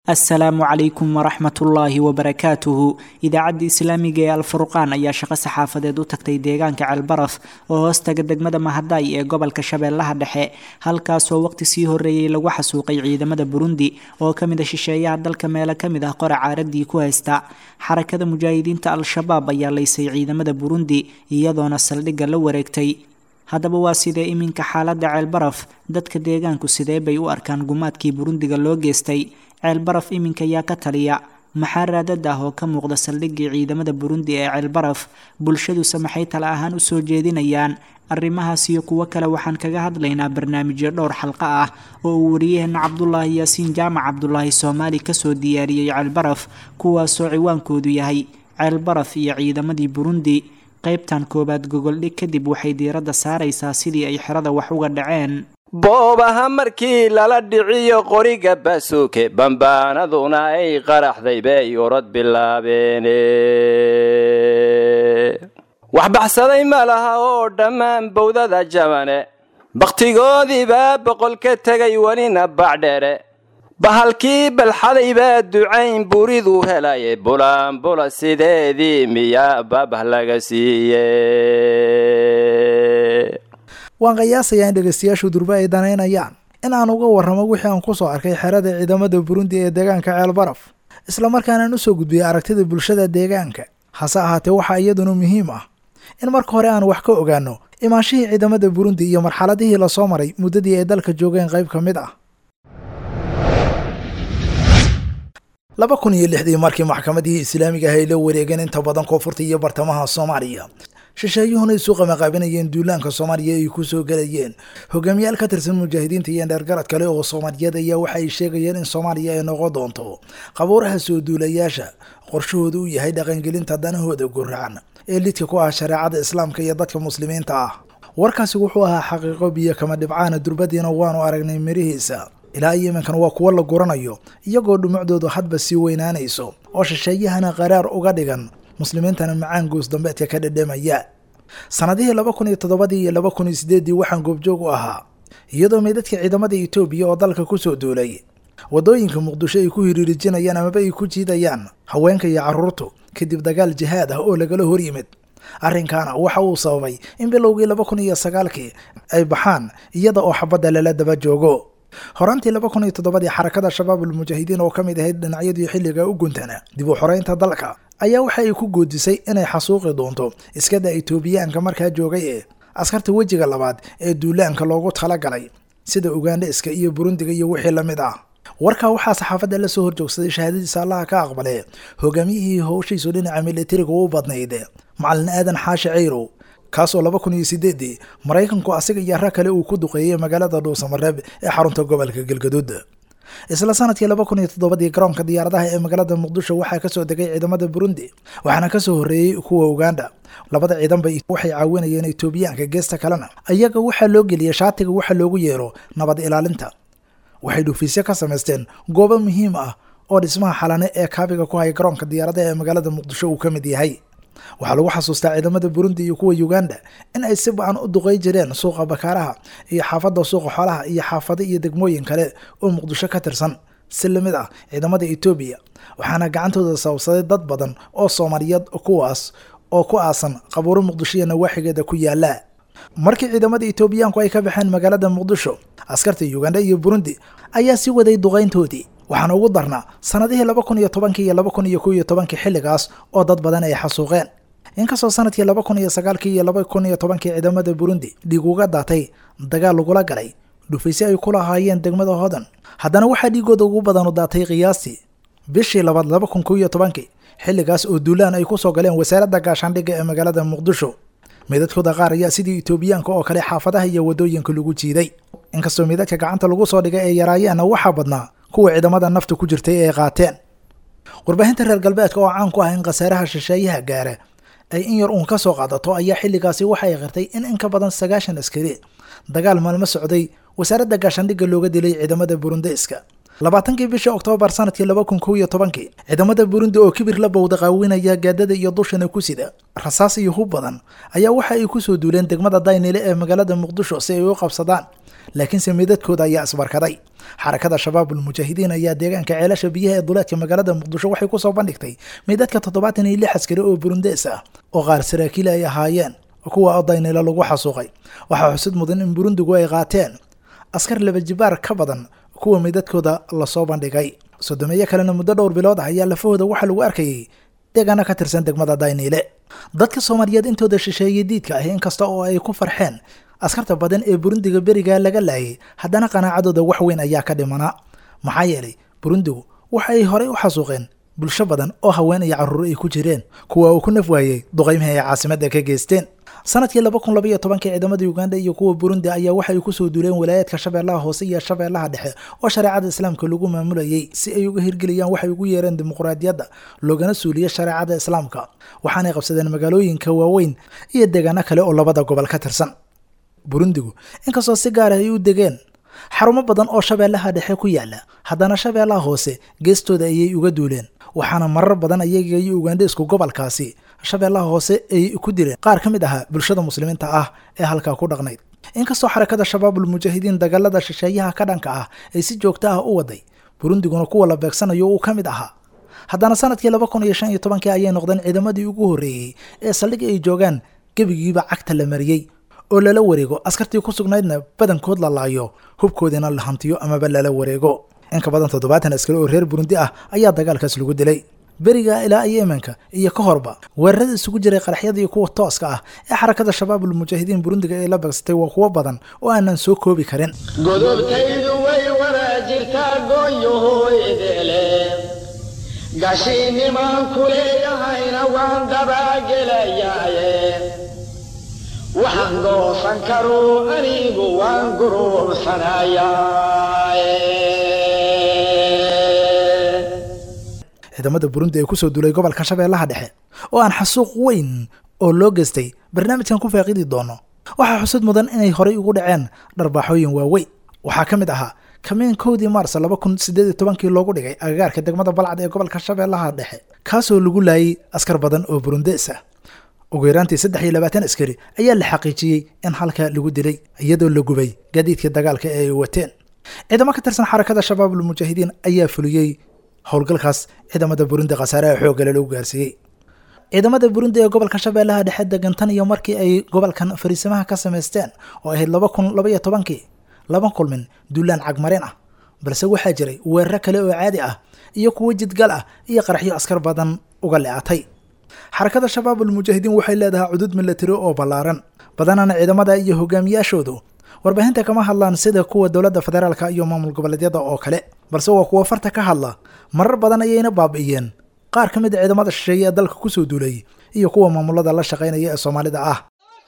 السلام عليكم ورحمة الله وبركاته إذاعة إسلامية الفرقان أيا شقة صحافة دو تكتي ديغان كعالبرف وهوستا قدق مهداي قبل كشبه لها دحي هالكاس ووقت سيهو الرئي لو حسوقي عيدا مدى بروندي وكمد ششايا عدل كميلا كمد قرع عاردي كوهستا حركة مجاهدين تا الشباب أيا ليسي عيدا مدى بروندي إيادونا السلدق لو وريكتي haddaba waa sidee iminka xaaladda ceelbaraf dadka deegaanku sidee bay u arkaan gumaadkii burundiga loo geystay ceelbaraf iminka yaa ka taliya maxaa raadad ah oo ka muuqda saldhiggii ciidamada burundi ee ceelbaraf bulshaduse maxay tala ahaan u soo jeedinayaan arrimahaas iyo kuwo kale waxaan kaga hadlaynaa barnaamijyo dhowr xalqa ah oo uu wariyaheena cabdulaahi yaasiin jaamac cabdulaahi soomaali kasoo diyaariyey ceelbaraf kuwaasoo ciwaankoodu yahay ceelbaraf iyo ciidamadii burundi qaybtan koobaad gogoldhig kadib waxay diiradda saaraysaa sidii ay xerada wax uga dhaceen boobaha markii lala dhiciyo qoriga baasuuke bambaanaduna ay qaraxday bay orod bilaabeene wax baxsaday ma laha oo dhammaan bowdada jabane bakhtigoodii baa boqol ka tegay welina bacdheere bahalkii balxaday baa ducayn buridu helaye bulaanbula sideedii miyaa babah laga siiye waan qiyaasayaa in dhegaystayaashu durba ay danaynayaan in aan uga warramo wixii aan kusoo arkay xerada ciidamada burundi ee deegaanka ceelbaraf islamarkaanaan usoo gudbiyey aragtida bulshada deegaanka hase ahaatee waxaa iyaduna muhiim ah in marka hore aan wax ka ogaano imaanshihii ciidamada burundi iyo marxaladihii lasoo maray muddadii ay dalka joogeen qayb ka mid ah 2006 markii maxkamadii islaamiga ay la wareegeen inta badan koonfurta iyo bartamaha Soomaaliya shisheeyuhuna isu qabanqaabinayeen duulaanka Soomaaliya ay ku soo galayeen hogaamiyaal ka tirsan mujaahidiinta iyo dheergarad kale oo Soomaaliyeed ayaa waxa ay sheegayeen in Soomaaliya ay noqon doonto qabuuraha soo duulayaasha qorshahoodu uu yahay dhaqangelinta danahooda guraan ee lidka ku ah shariicada islaamka iyo dadka muslimiinta ah warkaasi wuxuu ahaa xaqiiqo biyo kama dhibcaana durbadiina waanu aragnay mirihiisa ilaa yeemankan waa kuwa la goranayo iyagoo dhumucdoodu hadba sii weynaanayso oo shisheeyahana qaraar uga dhigan muslimiintana macaan goos dambeedka ka dhadhamaya sanadihii 2007 iyo 2008 waxaan goobjoog u ahaa iyadoo meedadka ciidamada Itoobiya oo dalka ku soo duulay wadooyinka Muqdisho ay ku hiriirijinayaan ama ay ku jiidayaan haweenka iyo carruurtu kadib dagaal jihaad ah oo lagala hor yimid arrinkaana waxa uu sababay in bilowgii 2009 ay baxaan iyada oo xabada lala daba joogo horaantii 2007 xarakada shabaabul mujaahidiin oo kamid ahayd dhinacyadii xilliga u guntana dib u xoreynta dalka ayaa waxa ay ku goodisay inay xasuuqi doonto iskada Itoobiyaanka markaa joogay ee askarta wajiga labaad ee duulaanka loogu talagalay sida Uganda iska iyo Burundiga iyo wixii la mid ah warka waxaa saxaafadda la soo horjoogsaday shahaadadiisa Allah ka aqbalay hogaamiyihii howshiisu dhinaca militariga u badnayd macallin aadan xaashi ceyro kaasoo 2008 Mareykanku asiga iyo rag kale uu ku duqeeyay magaalada Dhuusamareeb ee xarunta gobolka Galgaduud isla sanadkii 2007 garoonka diyaaradaha ee magaalada Muqdisho waxaa ka soo degay ciidamada Burundi waxaana ka soo horeeyay kuwa Uganda labada ciidanba waxay caawinayeen Itoobiyaanka geesta kalena ayaga waxa loo geliyay shaatiga waxa loogu yeero nabad ilaalinta waxay dhufiisyo ka sameysteen goobo muhiim ah oo dhismaha xalane ee kaabiga ku hay garoonka diyaaradaha ee magaalada Muqdisho uu kamid yahay waxaa lagu xasuustaa ciidamada Burundi iyo kuwa Uganda in ay si baan u duqay jireen suuqa bakaaraha iyo xaafadda suuqa xoolaha iyo xaafado iyo degmooyin kale oo Muqdisho ka tirsan si lamid ah ciidamada Itoobiya waxaana gacantooda sababsaday dad badan oo Soomaaliyeed kuwaas oo ku aasan qabuuro Muqdisho iyo nawaaxigeeda ku yaala markii ciidamada Itoobiyaanku ay ka baxeen magaalada Muqdisho askarta Uganda iyo Burundi ayaa si waday duqayntoodii waxaan ugu darnaa sanadihii 2010 iyo 2011 xilligaas oo dad badan ay xasuuqeen inkastoo sanadkii 2009 iyo 2010 ciidamada Burundi dhiig uga daatay dagaal lagula galay dhufaysyo ay kula haayeen degmada Hodan haddana waxaa dhiigooda ugu badan u daatay qiyaastii bishii 2011 xilligaas oo duulaan ay ku soo galeen wasaaradda gaashaandhigga ee magaalada Muqdisho meedadkooda qaar ayaa sidii Itoobiyaanka oo kale xaafadaha iyo wadooyinka lagu jiiday inkastoo meedadka gacanta lagu soo dhigay ee yaraayeen waxa badnaa kuwa ciidamada nafta ku jirtay ee qaateen warbaahinta reer galbeedka oo caan ku ah in qasaaraha shisheeyaha gaara ay in yar uun ka soo qaadato ayaa xilligaasi waxay qirtay in ka badan 90 askari dagaal maalmo socday wasaaradda gaashaandhigga looga dilay ciidamada Burundiiska labaatankii bishii Oktoobar sanadkii 2011 ciidamada Burundi oo kibir la bowda qaawinaya gaadada iyo dushana ku sida rasaas iyo hub badan ayaa waxa ay ku soo duuleen degmada Daynile ee magaalada Muqdisho si ay u qabsadaan laakiin sameedadkooda ayaa isbarkaday xarakada shabaabul mujaahidiin ayaa deegaanka ceelasha biyaha ee duleedka magaalada Muqdisho waxay ku soo bandhigtay meedadka 76 askari oo Burundees ah oo qaar saraakiil ay ahaayeen kuwa Daynile lagu xasuuqay waxa xusid mudan in Burundigu ay qaateen askar laba jibaar ka badan kuwa meedadkooda la soo bandhigay sodomeeyo kalena muddo dhowr bilood ayaa lafahooda waxa lagu arkayay deegaana ka tirsan degmada Daynile dadka Soomaaliyeed intooda shisheeyay diidka ah in kasta oo ay ku farxeen askarta badan ee Burundiga beriga laga laayay haddana qanaacadooda wax weyn ayaa ka dhimana maxaa yeelay Burundigu waxa ay horey u xasuuqeen bulsho badan oo haween iyo carruur ay ku jireen kuwa uu ku naf waayay duqeymaha ay caasimadda ka geysteen sanadkii 2012 ciidamada Uganda iyo kuwa Burundi ayaa waxay ku soo duuleen wilaayadka Shabeellaha Hoose iyo Shabeellaha Dhexe oo shariicada Islaamka lagu maamulayay si ay uga hirgeliyaan waxay ugu yeereen dimuqraadiyadda loogana suuliyo shariicada Islaamka waxaana qabsadeen magaalooyinka waaweyn iyo deegaano kale oo labada gobol ka tirsan Burundigu inkastoo si gaar ah ay u degeen xarumo badan oo Shabeellaha Dhexe ku yaala haddana Shabeellaha Hoose geestooda ayay uga duuleen waxaana marar badan ayaga iyo Uganda isku gobolkaasi Shabeellaha Hoose ay ku dileen qaar kamid ah bulshada muslimiinta ah ee halka ku dhaqnayd inkastoo xarakada shabaabul mujaahidiin dagaalada shisheeyaha ka dhanka ah ay si joogto ah u waday Burundiguna kuwa la beegsanayo uu kamid ahaa haddana sanadkii 2015 ayay noqdeen ciidamadii ugu horeeyay ee saldhig ay joogaan gabigiiba cagta la mariyay oo lala wareego askartii ku sugnaydna badankood la laayo hubkoodina la hantiyo ama lala wareego in ka badan 70 askari oo reer Burundi ah ayaa dagaalkaas lagu dilay beriga ilaa Yemenka iyo ka horba weerarada isugu jiray qaraxyada iyo kuwa tooska ah ee xarakada shabaabul mujaahidiin Burundiga ay la beegsatay waa kuwa badan oo aanan soo koobi karin godobtaydu way waraajirtaa gooyohooydele gashiinimaan kuleeyahayna waan dabaagelayaaye waxaan goosan karuu anigu waan guruursanayaaye ciidamada Burundi ay ku soo duulay gobolka Shabeellaha Dhexe oo aan xasuuq weyn oo loo geystay barnaamijkan ku faaqidi doono waxa xusud mudan inay horey ugu dhaceen dharbaaxooyin waaweyn waxa kamid ahaa kameenkoodii Maars 2018 loogu dhigay agagaarka degmada Balcad ee gobolka Shabeellaha Dhexe kaasoo lagu laayay askar badan oo Burundees ah ugu yaraantii 23 askari ayaa la xaqiijiyay in halka lagu dilay iyadoo la gubay gaadiidka dagaalka ee ay wateen ciidamada ka tirsan xarakada shabaabul mujaahidiin ayaa fuliyay howlgalkaas ciidamada Burundi qasaare xoog leh lagu gaarsiiyay ciidamada Burundi ee gobolka Shabeellaha Dhexe degantan iyo markii ay gobolkan fariisamaha ka sameysteen oo ahayd 2012 laba kulmin duulaan cagmareen ah balse waxaa jiray weerar kale oo caadi ah iyo kuwa jidgal ah iyo qaraxyo askar badan uga leeatay xarakada shabaabul mujaahidiin waxay leedahay cudud military oo ballaaran badanana ciidamada iyo hogaamiyaashoodu warbaahinta kama hadlaan sida kuwa dawladda federaalka iyo maamul goboleedyada oo kale balse waa kuwa farta ka hadla marar badan ayayna baabi'iyeen qaar kamid ah ciidamada shisheeye ee dalka ku soo duulay iyo kuwa maamulada la shaqeynaya ee Soomaalida ah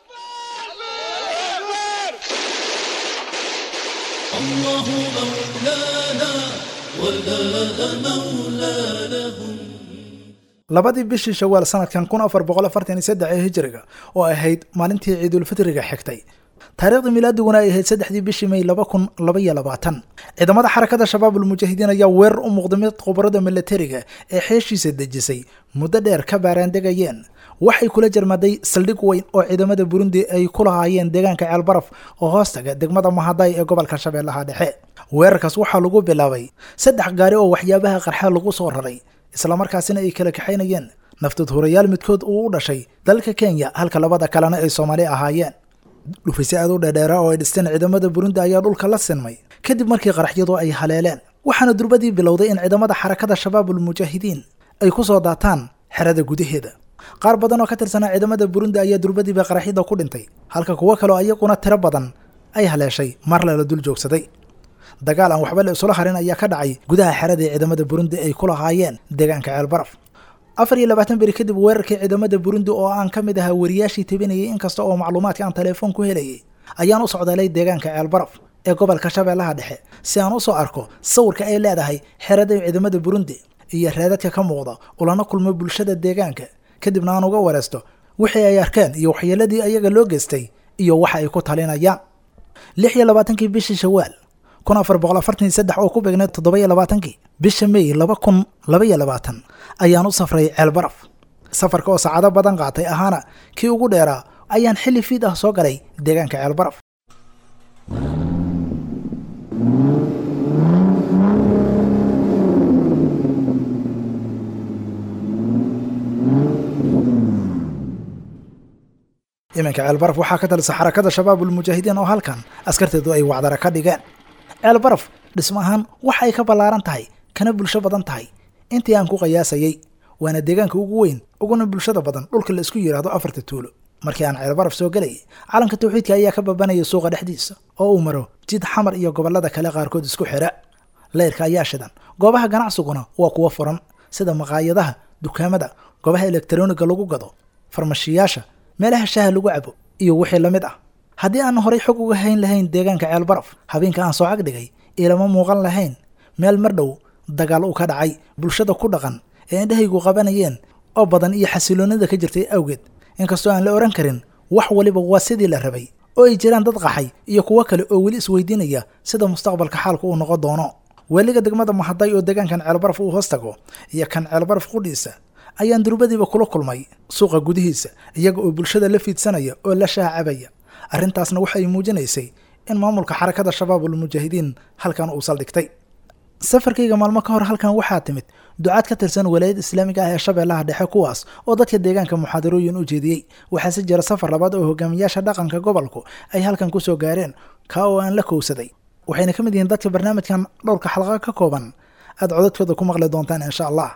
Allahu mawlana wala mawlanahum labadii bishii Shawaal sanadkan 1443 ee Hijriga oo ahayd maalintii Ciidul Fitriga xigtay taariikhda milaadiguna ay ahayd 3 bishii May 2022 ciidamada xarakada shabaabul mujaahidiin ayaa weerar u muuqday mid khubarada militariga ee xeeshiisa dejisay muddo dheer ka baaraandegayeen waxay kula jarmaday saldhig weyn oo ciidamada Burundi ay ku lahaayeen deegaanka Ceelbaraf oo hoostaga degmada Mahaday ee gobolka Shabeellaha Dhexe weerarkaas waxaa lagu bilaabay 3 gaari oo waxyaabaha qarxa lagu soo raray isla markaasina ay kala kaxaynayeen naftad horeyaal midkood uu u dhashay dalka Kenya halka labada kalena ay Soomaali ahaayeen dhufisay aad u dheereera oo ay dhisteen ciidamada Burundi ayaa dhulka la sinmay kadib markii qaraxyadu ay haleeleen waxaana durbadii bilowday in ciidamada xarakada shabaabul mujaahidiin ay ku soo daataan xerada gudaheeda qaar badan oo ka tirsan ciidamada Burundi ayaa durbadiiba qaraxyada ku dhintay halka kuwa kale oo ayaguna tiro badan ay haleeshay mar la dul joogsaday dagaal aan waxba la isula harin ayaa ka dhacay gudaha xerada ciidamada Burundi ay ku lahaayeen deegaanka Ceelbaraf 24 bari kadib weerarkii ciidamada Burundi oo aan kamid ahaa wariyaashii tabinayay inkasta oo macluumaadka aan telefoon ku helayay ayaan u socdaalay deegaanka Ceelbaraf ee gobolka Shabeellaha Dhexe si aan u soo arko sawirka ay leedahay xerada ciidamada Burundi iyo raadadka ka muuqda ulana kulmo bulshada deegaanka kadibna aan uga wareesto wixii ay arkeen iyo waxyeeladii ayaga loo geystay iyo waxa ay ku talinayaan 26 bishii Shawaal 1443 oo ku beegneed 27 bisha May 2022 ayaan u safray Ceelbaraf safarka oo saacado badan qaatay ahaana kii ugu dheeraa ayaan xilli fiid ah soo galay deegaanka Ceelbaraf imanka Ceelbaraf waxaa ka talisa xarakada shabaabul mujaahidiin oo halkan askarteedu ay wacdara ka dhigeen Ceelbaraf dhismahan waxa ay ka ballaaran tahay kana bulsho badan tahay intii aan ku qiyaasayay waana deegaanka ugu weyn uguna bulshada badan dhulka la isku yiraahdo afarta tuulo markii aan Ceelbaraf soo galay calanka tawxiidka ayaa ka babanaya suuqa dhexdiisa oo uu maro jid xamar iyo gobolada kale qaarkood isku xira leerka ayaa shidan goobaha ganacsiguna waa kuwa furan sida maqaayadaha dukaamada goobaha elektarooniga lagu gado farmashiyaasha meelaha shaaha lagu cabo iyo wixii la mid ah haddii aan horay xog uga hayn lahayn deegaanka Ceelbaraf habeenka aan soo cagdhigay ilama muuqan lahayn meel mar dhow dagaal uu ka dhacay bulshada ku dhaqan ee indhahaygu qabanayeen oo badan iyo xasiloonida ka jirtay awgeed inkastoo aan la oran karin wax waliba waa sidii la rabay oo ay jiraan dad qaxay iyo kuwa kale oo weli isweydiinaya sida mustaqbalka xaalku uu noqon doono weliga degmada Mahaday oo deegaankan Ceelbaraf uu hoos tago iyo kan Ceelbaraf qudhiisa ayaan durbadiiba kula kulmay suuqa gudihiisa iyaga oo bulshada la fiidsanaya oo la shaacabaya arrintaasna waxay muujinaysay in maamulka xarakada shabaabul mujaahidiin halkan uu saldhigtay safarkayga maalmo ka hor halkan waxaa timid ducaad ka tirsan walaayada islaamiga ah ee Shabeellaha Dhexe kuwaas oo dadka deegaanka muxaadarooyin u jeediyay waxaa si jira safar labaad oo hogaamiyaasha dhaqanka gobolku ay halkan ku soo gaareen ka oo aan la kowsaday waxayna ka mid yihiin dadka barnaamijkan dhowrka xalqa ka kooban aad codadkooda ku maqli doontaan insha Allah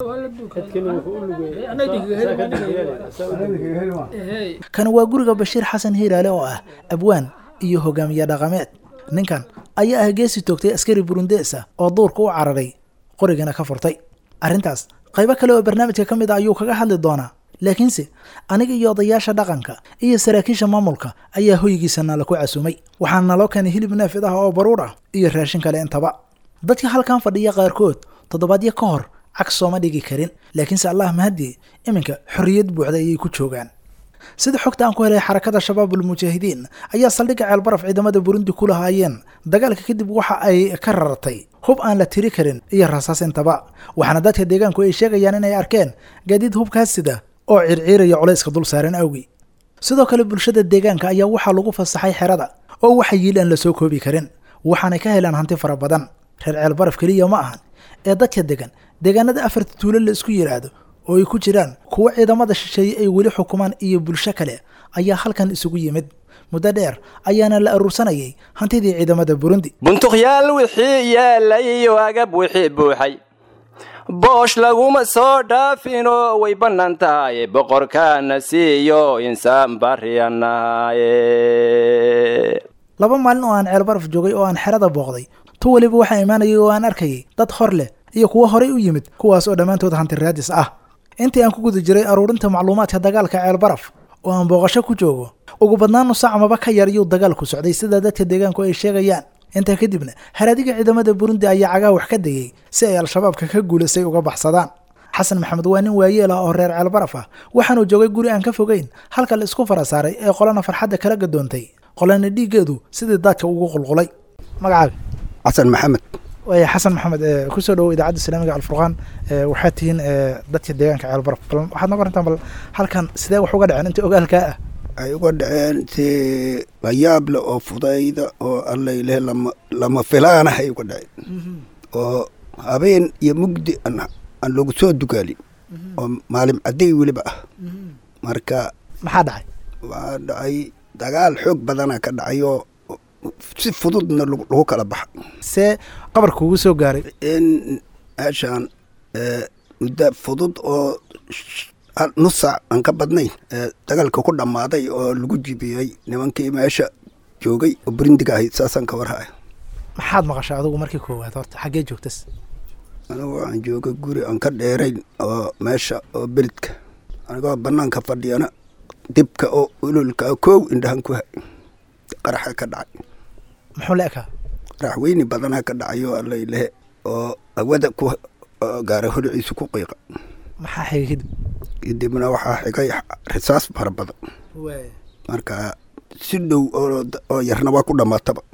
kan waa guriga Bashiir Xasan Hiiraale oo ah abwaan iyo hogaamiye dhaqameed ninkan ayaa ah geesi toogtay askari Burundeesa oo duurka u cararay qorigana ka furtay arrintaas qaybo kale oo barnaamijka ka mid ah ayuu kaga hadli doonaa laakiinse aniga iyo odayaasha dhaqanka iyo saraakiisha maamulka ayaa hoygiisa nala ku casuumay waxaana naloo keenay hilib neefid ah oo baruur ah iyo raashin kale intaba dadka halkan fadhiya qaarkood toddobaadyo ka hor cagsi sooma dhigi karin laakiinse Allah mahadi iminka xorriyad buuxda ayay ku joogaan sida xogta aan ku helay xarakada shabaabul mujaahidiin ayaa saldhigga Ceelbaraf ciidamada Burundi ku lahaayeen dagaalka kadib waxa ay ka rartay hub aan la tiri karin iyo rasaas intaba waxaana dadka deegaanku ay sheegayaan inay arkeen gaadiid hubkaas sida oo circiiraya culayska dul saaran awgi sidoo kale bulshada deegaanka ayaa waxaa lagu fasaxay xerada oo waxa yiilaan la soo koobi karin waxaana ka helaan hanti fara badan reer Ceelbaraf kaliya ma ahan ee dadka deegaanada afarta tuulo la isku yiraahdo oo ay ku jiraan kuwa ciidamada shisheeye ay weli xukumaan iyo bulsho kale ayaa halkan isugu yimid muddo dheer ayaana la urursanayay hantidii ciidamada Burundi buntuqyaal wixii yaalay iyo agab wixii buuxay boosh laguma soo dhaafino way bannaan tahay boqorkaana siiyo insaan bariyanaye laba maalin oo aan Ceelbaraf joogay oo aan xerada booqday tu waliba waxa imaanayay oo aan arkayay dad hor leh iyo kuwa horay u yimid kuwaas oo dhamaantood hanti raadis ah intii aan ku guda jiray aruurinta macluumaadka dagaalka Ceelbaraf oo aan booqasho ku joogo ugu badnaan nus saac amaba ka yar iyo dagaalku socday sida dadka deegaanku ay sheegayaan inta kadibna haraadiga ciidamada Burundi ayaa cagaa wax ka dayay si ay al-shabaabka ka guuleysay uga baxsadaan xasan maxamed waa nin waayeel ah oo reer Ceelbaraf ah waxaanu joogay guri aan ka fogeyn halka la isku farasaaray ee qolana farxadda kala gadoontay qolana dhiigeedu sidii dadka ugu qulqulay magacaaga xasan maxamed ويا حسن محمد كسر دو إذاعة الإسلامية الفرقان وحاتين دتك الديان كعالبرف واحد نقول أنت بل هل كان سدا وحوجد عن أنت أقول كأ أيوة أنت غياب له فضايدة أو الله إله لما فلانة أيوة دعين وأبين يمجد أن لو سود دقالي ومعلم عدي ولا بقى مركا ما حدا دعي دقال حق بدنا كدعيو si fududna lagu kala baxa see qabarku ugu soo gaaray in ashan muddo fudud oo nus saac aan ka badnayn dagaalka ku dhammaaday oo lagu jibiyey nimankii meesha joogay oo Burundiga ahayd saasan ka warhaya maxaad maqashay adigu markii koowaad horta xagee joogtas anigu aan joogay guri aan ka dheerayn oo meesha oo beledka anigoo bannaanka fadhiyana dibka oo ululka koow indhahan ku hay qaraxa ka dhacay muxuu leeyahay qarax weyni badanaa ka dhacayo alla ilaah oo awada ku gaar horiisu ku qiiqa maxaa xigay kadibna waxaa xigay risaas fara badan marka si dhow oo yarna waa ku dhamaataba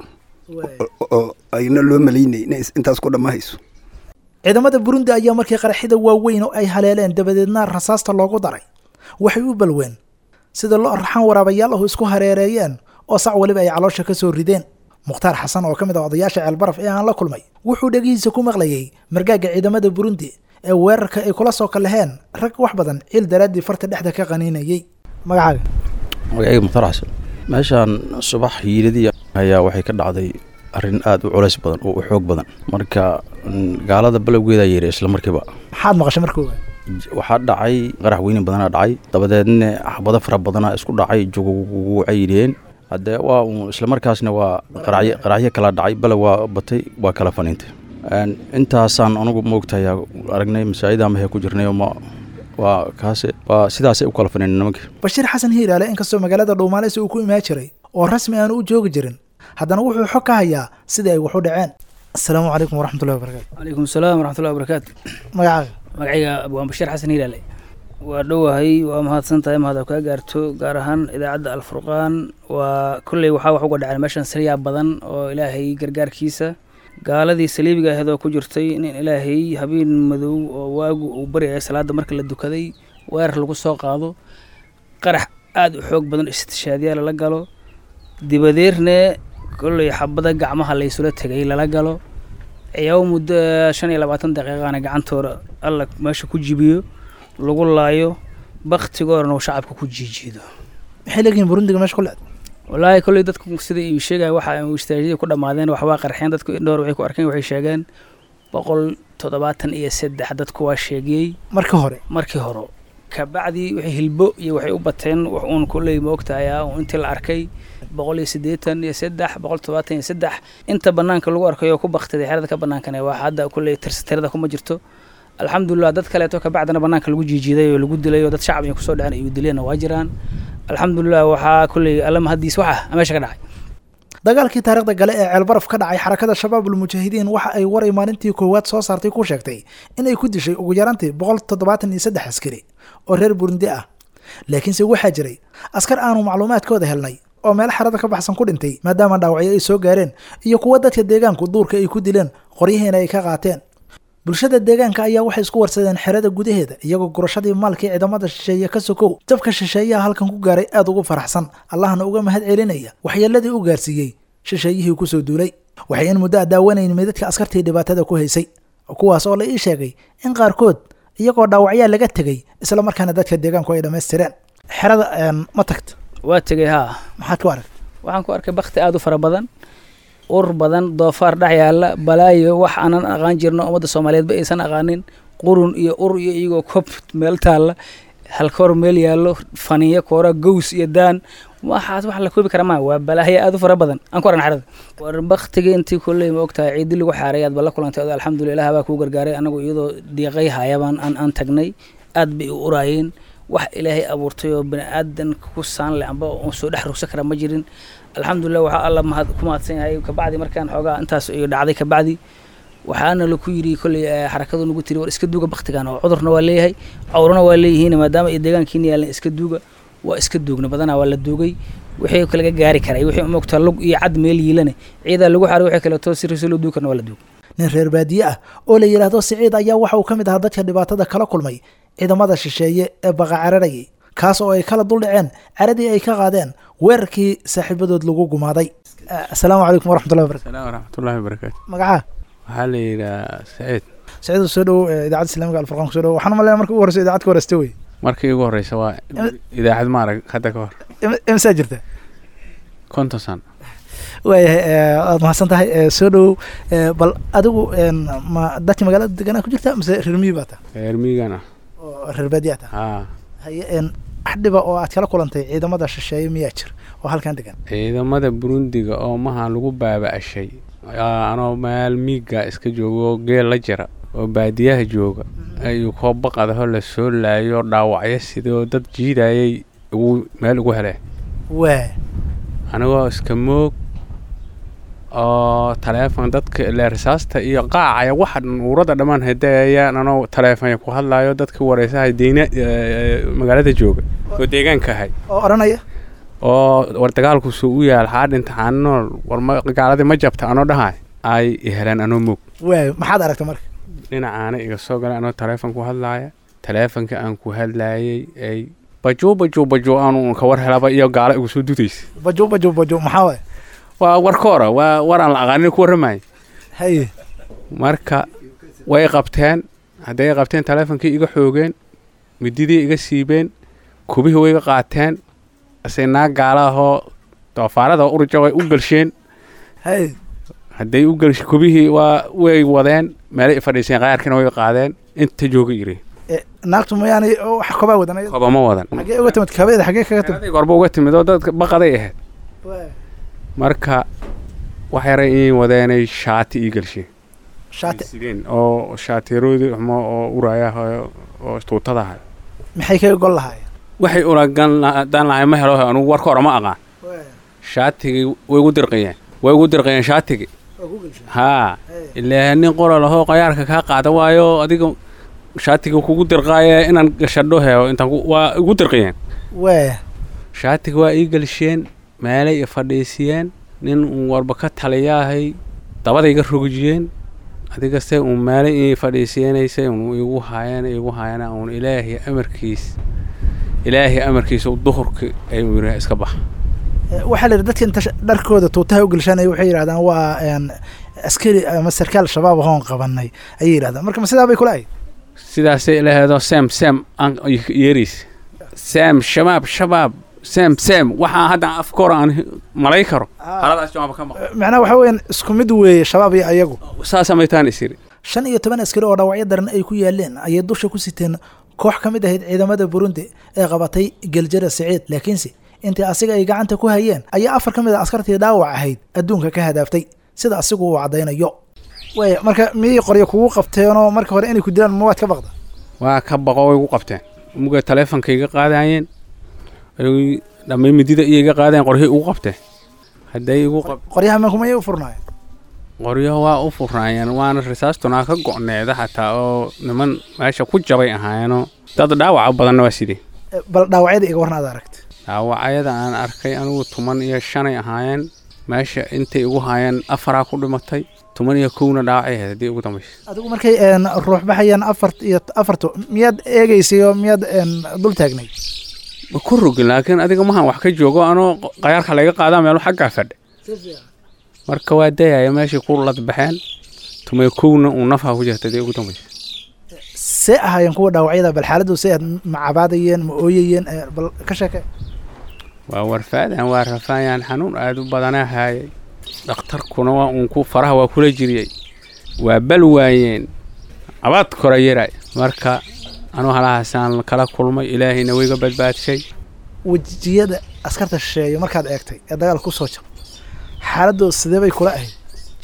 oo ayna loo malaynay inay intaas ku dhamahayso. ciidamada Burundi ayaa markii qaraxida waaweyn oo ay haleeleen dabadeedna rasaasta loogu daray waxay u balween sida loo arxan waraabayaal oo isku hareereeyeen oo sac waliba ay caloosha ka soo rideen. Mukhtaar Xasan oo kamid ah odayaasha Ceelbaraf ee aan la kulmay wuxuu dhagihiisa ku maqlayay margaaga ciidamada Burundi ee weerarka ay kula soo kalaheen rag wax badan cil daraadii farta dhexda ka qaniinayay. magacaaga Mukhtaar Xasan meeshan subax yiridii ayaa waxay ka dhacday arrin aad u culays badan oo u xoog badan marka gaalada balowgeeda yeeray isla markiiba maxaad maqashay markii waxaa dhacay qarax weyn badan dhacay dabadeedna xabado fara badan isku dhacay jugu cayreen hadda waa isla markaasna waa qaraxyo kala dhacay balow waa batay waa kala faniintay intaasaan anigu moogtahay aragnay masaajida ma ku jirnay waa kaase waa sidaas ay u kala faniinay nimanka. Bashiir Xasan Hiiraale inkastoo magaalada Dhuumaaleysi uu ku imaan jiray oo rasmi aan u joogi jirin haddana wuxuu xog ka hayaa sida ay wax u dhaceen. Assalaamu calaykum waraxmatullaahi wabarakaatu. Calaykum salaam waraxmatullaahi wabarakaatu. magacayga Abuu Bashiir Xasan Hiiraale waa dhowahay waa mahadsantahay mahad ka gaarto gaar ahaan idaacadda Al-Furqaan waa kulley waxa wax uga dhacay meeshan sariya badan oo Ilaahay gargaarkiisa gaaladii saliibiga ahayd oo ku jirtay in Ilaahay habeen madow oo waagu uu bariyay salaada marka la dukaday weerar lagu soo qaado qarax aad u xoog badan istishaadiyaal la galo dibadeerna kulley xabada gacmaha la isula tagay la galo ayaw muddo 25 daqiiqana gacantooda alla meesha ku jibiyo lagu laayo baqtigoorna oo shacabka ku jiijiido xilligan Burundiga meesha ku leed wallaahi kulli dadku sida ay sheegay waxa ay istaajiyay ku dhamaadeen wax waa qarxeen dadku indhoor waxay ku arkeen waxay sheegeen 173 dadku waa sheegay markii hore ka bacdi wixii hilbo iyo waxay u bateen wax uun kulli moogtahay intii la arkay 183 173 inta banaanka lagu arkayo ku baqtiday xeerada ka banaankana waa hadda kulli tirada kuma jirto. alxamdulillah dad kale ka bacdana banaanka lagu jiijiiday oo lagu dilay oo dad shacab ay ku soo dhaceen ay dileen waa jiraan. alxamdulillah waxa kulli alla mahadiis waxa meesha ka dhacay dagaalkii taariikhda gale ee Ceelbaraf ka dhacay xarakada Shabaabul Mujaahidiin waxa ay waray maalintii koowaad soo saartay ku sheegtay in ay ku dishay ugu yaraantii 173 askari oo reer Burundi ah laakiin se waxa jiray askar aanu macluumaadkooda helnay oo meel xarada ka baxsan ku dhintay maadaama dhaawacyo ay soo gaareen iyo kuwa dadka deegaanku duurka ay ku dileen qoryaheena ay ka qaateen. bulshada deegaanka ayaa waxay isku warsadeen xerada gudaheeda iyagoo gurashadii maalkii ciidamada shisheeye ka sokow jabka shisheeyaha halkan ku gaaray aad ugu faraxsan allahna uga mahad celinaya waxyeeladii u gaarsiiyey shisheeyihii ku soo duulay. waxay in muddo daawanayn meedadka askartii dhibaatada ku haysay kuwaas oo la ii sheegay in qaarkood iyagoo dhaawacyaa laga tegay isla markaana dadka deegaanku ay dhameystireen. xerada ma tagto waa tagay maxaad ku aragtay? waxaan ku arkay baqti aad u fara badan ur badan doofaar dhaxyaala balaayo wax aanan aqaan jirno umada Soomaaliyeed ba aysan aqaanin qurun iyo ur iyo iyagoo kob meel taala halkoor meel yaalo faniyo koora gows iyo daan wax la koobi kara ma waa balaayo aad u fara badan aan ku aragn xarada war baqtiga intii kulay ma ogtahay ciid lagu xaareeyad bal kulantay alxamdulillah baa ku gargaaray anagu iyadoo diiqay hayabaan aan tagnay aad bay u uraayeen wax Ilaahay abuurtay oo bini aadan ku saan leh amba oo soo dhex rugsa kara ma jirin. alxamdulillah waxa alla mahad ku maadsan yahay ka bacdi markaan xogaa intaas ay dhacday ka bacdi waxaana la ku yiri kulli xarakadu nagu tiri war iska duuga baqtigan oo cudurna waa leeyahay awrana waa leeyihiin maadaama ay deegaankiina yaalan iska duuga waa iska duugna badana waa la duugay wixii kale ka gaari karay wixii moogta lug iyo cad meel yiilane ciida lagu xaray wixii kale toos sirriso loo duukan waa la duug. nin reer baadiye ah oo la yiraahdo Siciid ayaa waxa uu kamid ahaa dadka dhibaatada kala kulmay ciidamada shisheeye ee baqacararayay kaas oo ay kala dul dhaceen caradii ay ka qaadeen weerarkii saaxiibadood lagu gumaaday. assalaamu calaykum waraxmatullaahi wabarakaatu. assalaamu waraxmatullaahi wabarakaatu. magaca waxaa la yiraahdaa Siciid soo dhow idaacadda Islaamiga Al-Furqaan soo dhow waxaan maleeyaa markii ugu horreysay idaacad ka horreystay way markii ugu horreysay waa idaacad ma arag hadda ka hor imsa jirta 50 sano aad mahadsan tahay soo dhow bal adigu ma dadka magaalada deganaa ku jirta mise reer miyi baa tahay? reer miyigana oo reer baadiye ah haye axdiba oo aad kala kulantay ciidamada shisheeye miyaa jir oo halkan degan? ciidamada Burundiga oo maha lagu baaba'ashay anoo meel miiga iska joogo geel la jira oo baadiyaha jooga ayuu koob baqadaho la soo laayo dhaawacyo sidoo dad jiidayay meel ugu helay anagoo iska moog oo taleefan dadka la risaasta iyo qaacaya waxa urada dhamaan hadeeyaan anoo taleefan ku hadlaayo dadka wareysahay deena magaalada jooga oo deegaanka ahay oo oranaya oo war dagaalku soo u yaal xaad imtixaano war gaaladii ma jabta anoo dhahay ay helaan anoo moog waayo maxaad aragtay marka dhinacaana iga soo galay anoo taleefon ku hadlaaya taleefonka aan ku hadlaayay ay bajo aanu ka war helaba iyo gaala igu soo dudaysa bajo maxaa waay waa warkoora waa waraan la aqaanin ku warramay haye marka way qabteen hadday qabteen taleefonkii iga xoogeen mididii iga siibeen kubihii way iga qaateen asinaa gaalahoo doofaarada urja way u galsheen haye hadday u galsh kubihii waa way wadeen meelay i fadhiiseen qayaarkiina way qaadeen inta jooga iri naagtu mayaanay wax kobaa wadanay koba ma wadan xagee uga timid kabeeda xagee kaga timid gorba uga timid oo dadka baqaday ahayd marka wax yaray in wadeenay shaati ii galsheen sideen oo shaatiroodi oo uraya oo tuutada ahay maxay kaga gol lahaayeen waxay ulagan daan lahay ma helo anu warka hore ma aqaan shaatigii way ugu dirqayeen shaatigii haa ilaa nin qoral ahoo qayaarka kaa qaada waayo adiga shaatiga kugu dirqaaya inaan gashadho heeyo intaan waa ugu dirqayeen shaatiga waa ii galsheen meelay i fadhiisiyeen nin warba ka taliyaahay dabada iga rogijiyeen adiga se meelay ii fadhiisiyeenaysay igu haayeen uun ilaahay amarkiisa duhurka ay yiri iska bax waxaa la yidhi dadka inta dharkooda tuutaha u gelshanaya waxay yidhahdaan waa askari ama sarkaal shabaab ahoon qabanay ayay yidhahdaan marka ma sidaa bay kula ahayd sidaasay ilaahdo sam aan yeeriis sam shabaab sam waxaa hadda afkoor aan malay karo haladaas jawaab ka maqan macnaha waxa weeyaan isku mid weeye shabaab iyo ayagu saas amaytaan isiri 15 askari oo dhaawacyo daran ay ku yaaleen ayay dusha ku siteen koox ka mid ahayd ciidamada Burundi ee qabatay Galjara Saciid laakiinse intii asiga ay gacanta ku hayeen ayaa 4 ka mid ah askartii dhaawac ahayd adduunka ka hadaaftay sida asigu uu cadeynayo way marka miyay qoryo kugu qabteenoo marka hore inay ku dilaan ma waad ka baqda waa ka baqo way ugu qabteen muga taleefankayga qaadayeen ay dhamay midida iyaga qaadeen qoryo ugu qabteen haday igu qoryaha ma kuma u furnaayeen qoryo waa u furnaayeen waana risaastuna ka go'needa xataa oo niman meesha ku jabay ahaayeen dad dhaawac badan waa sidii bal dhaawacyada iga warnaad aragtay dhaawacyada aan arkay anigu 15 ahaayeen meesha intay ugu haayeen 4 ku dhimatay 11 dhaawacay hadii ugu dambeysay adigu markay ruux baxayaan 4 miyaad eegaysay oo miyaad dul taagnay ma ku rogin laakiin adiga ma wax ka joogo anoo qayaarka laga qaadaa meel xagga fadhi marka waa dayay meeshii ku lad baxeen 11 uu nafa ku jirtay ugu dambeysay see ahaayeen kuwa dhaawacyada bal xaaladdu see ma cabaadayeen ma ooyayeen bal ka sheekay waa warfaadaan waa rafayaan xanuun aad u badanahay dhakhtarkuna waa uu ku faraha waa kula jiriyay waa bal waayeen abaad korayeeray marka anoo halaasaan kala kulmay ilaahayna wayga badbaadshay wajiyada askarta sheeyo markaad eegtay ee dagaal ku soo jab xaaladdu sidee bay kula ahayd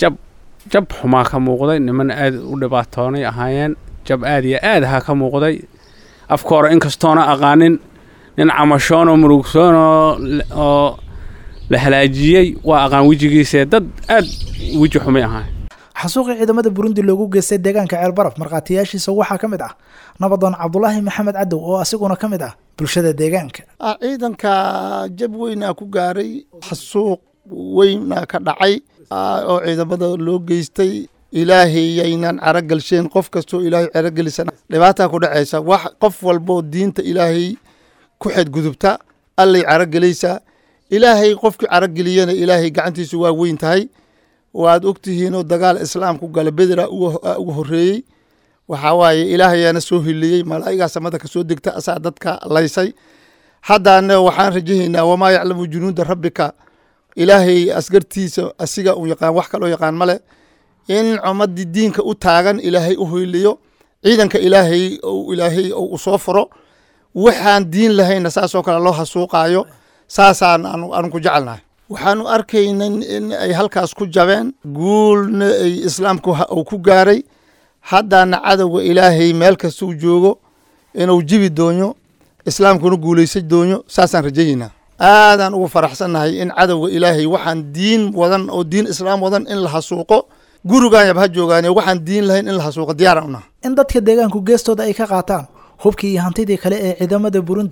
jab xumaa ka muuqday niman aad u dhibaatoonay ahaayeen jab aad iyo aad ha ka muuqday afkoora inkastoona aqaanin nin camashoon oo murugsoon oo la halaajiyay waa aqaan wajigiisa dad aad waji xumay ahaan xasuuqii ciidamada Burundi loogu geystay deegaanka Ceelbaraf marqaatiyaashiisa waxaa ka mid ah nabadoon Cabdullaahi Maxamed Cadow oo asiguna ka mid ah bulshada deegaanka ciidanka jab weyna ku gaaray xasuuq weyna ka dhacay oo ciidamada loo geystay ilaahay aynan caragalsheen qof kasto ilaahay caragalisan dhibaata ku dhacaysa wax qof walbo diinta ilaahay ku xid gudubta allay caragaleysa ilaahay qofkii caragaliyana ilaahay gacantiisu waa weyn tahay waad ogtihiin oo dagaal islaamku gala bedra ugu horeeyay waxa waaye ilaahayana soo hiliyay malaa'iga samada ka soo degta asaa dadka laysay haddana waxaan rajaynaa wama yaclamu junuuda rabbika ilaahay asgartiisa asiga uu yaqaan wax kale oo yaqaan male in ummadii diinka u taagan ilaahay u hiliyo ciidanka ilaahay uu soo furo waxaan diin lahayn saasoo kale loo hasuuqaayo saasaan aan ku jecelnahay waxaanu arkaynaa in ay halkaas ku jabeen guulna ay islaamku uu ku gaaray haddana cadowga ilaahay meel kasta uu joogo inuu jibi doono islaamkuna guulaysan doono saasaan rajaynaa aadaan ugu faraxsanahay in cadowga ilaahay waxaan diin wadan oo diin islaam wadan in la hasuuqo gurigaan yab ha joogaan waxaan diin lahayn in la hasuuqo diyaar una in dadka deegaanku geestooda ay ka qaataan hubkii iyo hantidii kale ee ciidamada Burundi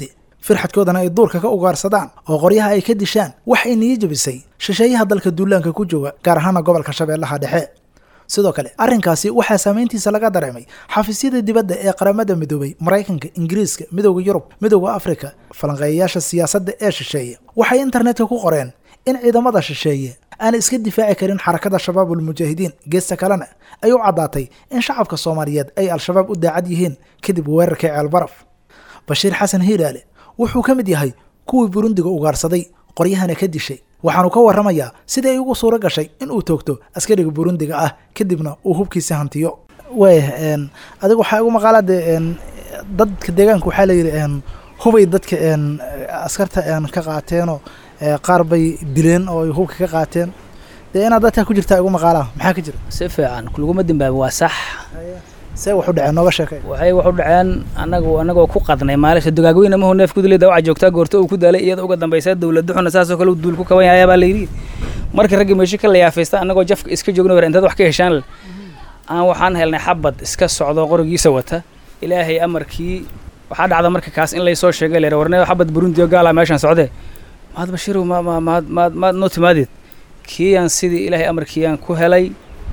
firxadkoodana ay duurka ka ugaarsadaan oo qoryaha ay ka dishaan wax ay niyo jabisay shisheeyaha dalka duulaanka ku jooga gaar ahaana gobolka shabeellaha dhexe sidoo kale arrinkaasi waxaa saameyntiisa laga dareemay xafiisyada dibadda ee qaramada midoobay maraykanka ingiriiska midowda yurub midowda afrika falanqeeyayaasha siyaasadda ee shisheeye waxay internetka ku qoreen in ciidamada shisheeye aan iska difaaci karin xarakada shabaabul mujaahidiin geesta kalena ay u caddaatay in shacabka soomaaliyeed ay al-shabaab u daacad yihiin kadib weerarkii ceelbaraf bashiir xasan hiilaale wuxuu ka mid yahay kuwii burundiga ugaarsaday qoryahana ka dishay waxaanu ka warramayaa sidii ay ugu suuro gashay in uu toogto askariga burundiga ah kadibna uu hubkiisa hantiyo adiga waxaa igu maqaalaade dadka deegaanka waxaa layidhi hubay dadka askarta ka qaateenoo qaar bay dileen oo ay hubka ka qaateen dee inaad dadka ku jirtaa igu maqaalaa maxaa ka jira si fiican kuluguma dambaabi waa sax see wax u dhaceen nooga sheekay waxay wax u dhaceen anagoo ku qadnay maalasha dugaagweyne ma neef ku dilay dawaca joogtaa goorto uu ku daalay iyada uga dambaysa dawladda xuna saasoo kale duul ku kaban yahay baa la yidhi markii ragga meesha ka la yaafaysta anagoo jafka iska joogna war intaad wax ka heshaan aan waxaan helnay xabad iska socdo qorigiisa wata ilaahay amarkii waxaa dhacda marka kaas in laysoo sheegay leer warnay xabad burundi oo gaala meeshan socdee maad bashiru maad noo timaadid kiiyaan sidii ilaahay amarkiiyaan ku helay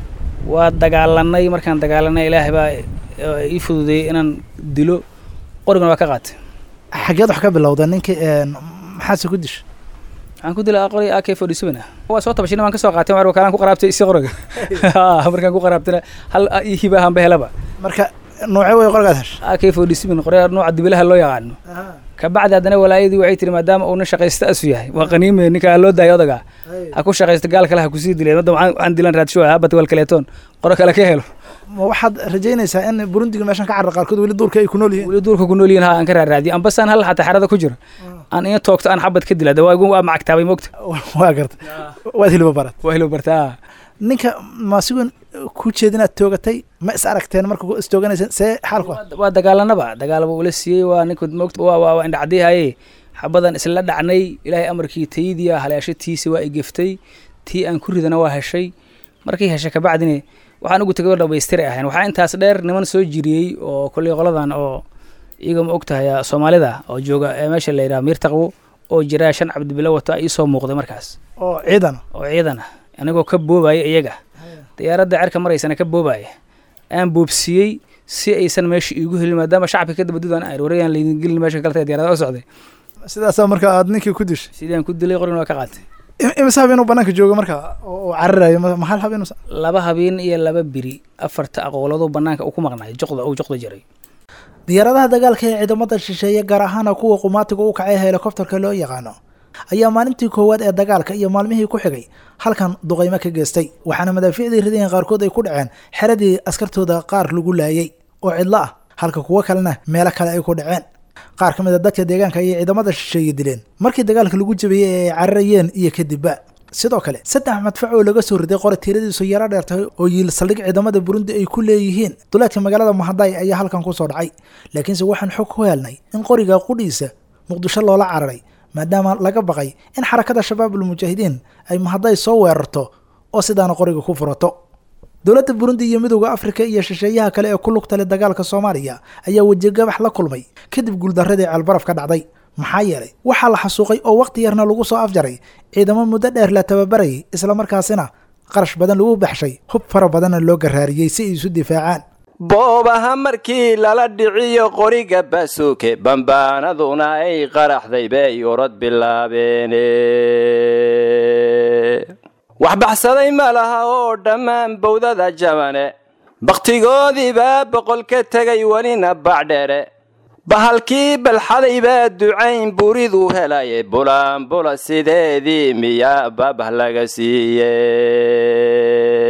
waa dagaalanay markaan dagaalanay ilaahay baa ii fududeeyey inaan dilo qorigana waa ka qaatay xageed wax ka bilowda ninkii maxaase ku disha waxaan ku dilay qori AK47 waa soo tabashin waan ka soo qaatay markaa kalaan ku qaraabtay isi qoriga markaan ku qaraabtana hal hibahan ba helaba marka noocee way qorigaad heshay AK47 qoriga nooca dibilaha loo yaqaano ka bacdi haddana walaayadii waxay tiri maadaama uu shaqaysta asu yahay waa qaniime ninka loo daayo odaga ha ku shaqaysta gaal kale ha ku sii dilay madda waxaan dilan raadsho habad wal kaleetoon qoro kale ka helo ma waxaad rajaynaysaa in burundiga meeshan ka carra qaarkood weli duurka ay ku nool yihiin weli duurka ku nool yihiin ha aan ka raadiyo amba san hal xataa xarada ku jiro aan in toogto aan xabad ka dilaa waa macagtaabay moogta waa garta waad hilba bartaa ninka maasigoon ku jeedinaad toogatay ma is aragteen marka is tooganayseen see xaalku waa dagaalaba ula siiyey waa ninka moogta waa indhacdiihaye xabadan isla dhacnay ilaahay amarkii taydiya haleeshatiisa waa igeftay tii aan ku ridana waa heshay markii heshay ka bacdina waxaan ugu tagay dhabaystir ahayn waxaa intaas dheer niman soo jiriyey oo kulli qoladan oo iyaga ma ogtahay Soomaalida oo jooga meesha la yiraahdo Miirtaqwo oo jira shan cabdibila wata ay soo muuqday markaas oo ciidan anagoo ka boobay iyaga diyaaradda cirka maraysana ka boobay aan boobsiyey si aysan meesha iigu helin maadaama shacabka ka dabadudaan ay warayaan leedin gelin meesha kale diyaaradda oo socday sidaas marka aad ninkii ku dishay sidaan ku dilay qorina waa ka qaatay imisa habeen banaanka jooga marka oo cararayo ma hal habeen laba habeen iyo laba biri afarta aqoolado banaanka uu ku maqnay joqda jiray diyaaradaha dagaalka ee ciidamada shisheeye gaar ahaan kuwa qumaatiga u kacay helikobtarka loo yaqaano ayaa maalintii koowaad ee dagaalka iyo maalmihii ku xigay halkan duqaymo ka geystay waxaana madaafiicdii rideen qaarkood ay ku dhaceen xeradii askartooda qaar lagu laayay oo cidlo ah halka kuwo kalena meelo kale ay ku dhaceen qaar ka mid a dadka deegaanka ayay ciidamada shisheeye dileen markii dagaalka lagu jabiyey ee ay cararayeen iyo kadibba sidoo kale 3 madfac oo laga soo riday qori tiradiisu yara dheertahay oo yiil saldhig ciidamada Burundi ay ku leeyihiin duleedka magaalada Mahaday ayaa halkan ku soo dhacay laakiinse waxaan xog ku helnay in qoriga qudhiisa Muqdisho loola cararay maadaama laga baqay in xarakada shabaabul mujaahidiin ay Mahaday soo weerarto oo sidaana qoriga ku furato dowladda Burundi iyo midowga Afrika iyo shisheeyaha kale ee ku lugta leh dagaalka Soomaaliya ayaa wajigabax la kulmay kadib guuldaradii Ceelbaraf ka dhacday maxaa yeelay waxaa la xasuuqay oo waqti yarna lagu soo afjaray ciidamo muddo dheer la tababaray isla markaasina qarash badan lagu baxshay hub fara badan loo garaariyay si ay isu difaacaan boobaha markii lala dhiciyo qoriga basuuke bambaanaduna ay qaraxday bay orod bilaabeen wax baxsaday ma laha oo dhammaan bowdada jabane baqtigoodii baa boqol ka tagay walina bacdheere bahalkii balxaday baa ducayn buridu helaye bulaan bula sideedii miyaa babah laga siiyey